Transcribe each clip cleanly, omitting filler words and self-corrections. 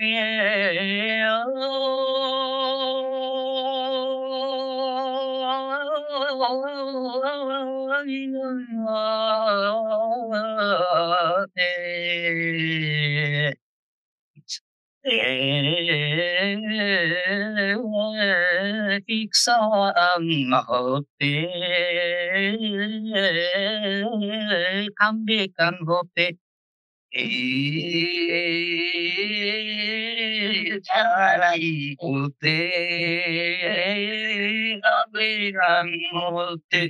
Iksa ang hote, kambikan hote. Taray hote, kambikan hote.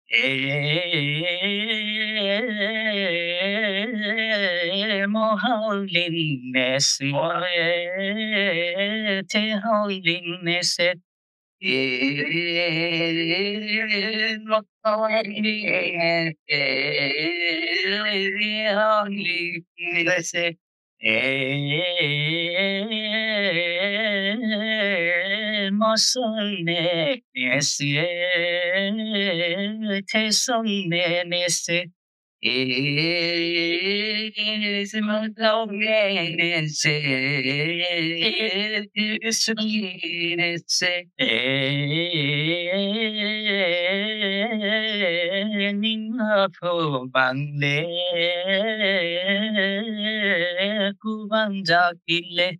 Holiness, holiness, is my loneliness, sweetness, ningapo bangle, kubanjakile.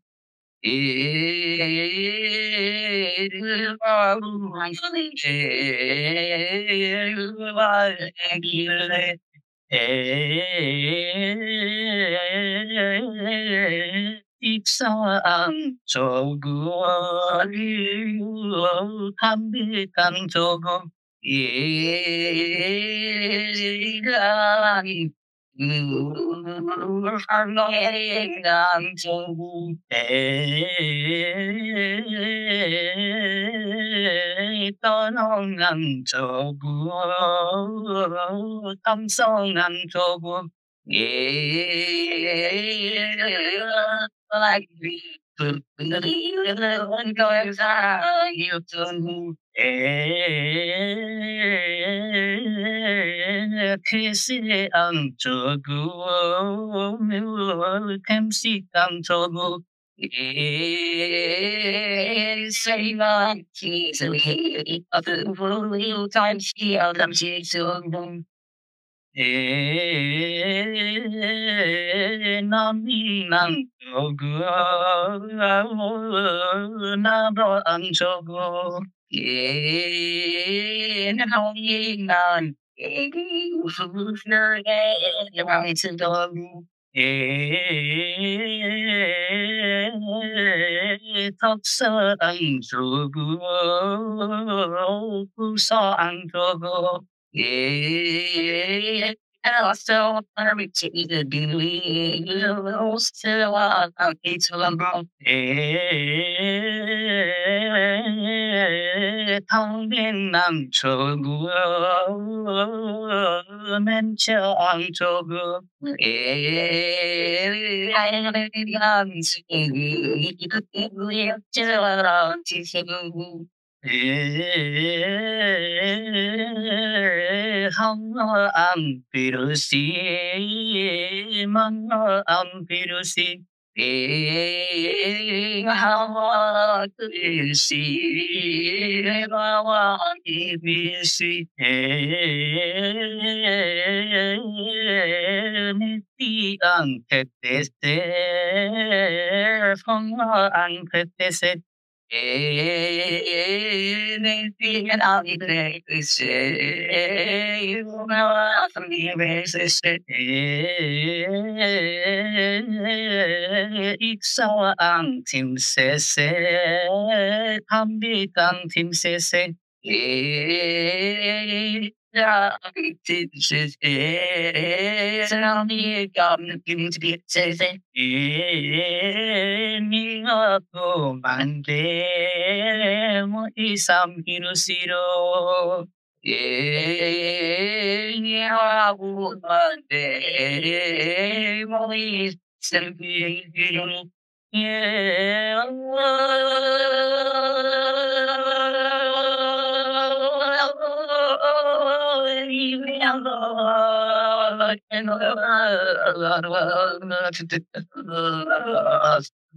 Iksa ang jogo, kambikan jogo, ilang ang jogo, tanong ang jogo, tamsong ang jogo. Like Kissy ang jogo, Kemsi ang jogo. Say my keys and hate of the world times here, I'm so nami ng jogo, nabo ang jogo. Nahanginan,ufufner, yung sa jogo. Taksa ang jogo, pusa ang jogo. So permitted believe still it's about Tangin ang jogo, mencha ang jogo. Hanga ang pirusi, mga ang pirusi. Hawa pirusi, hawa pirusi. Niti ang ketese, hanga ang ketese. Anything I'll be there to say, you know I'm the basis. Iksa ang timsese, kambikan timsese. Ninga ko mande mo isang hinusiro. Ninga mande mo isang hinusiro.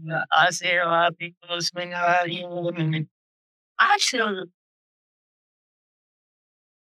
आशीर्वाद उसमें आई। आशीर्वाद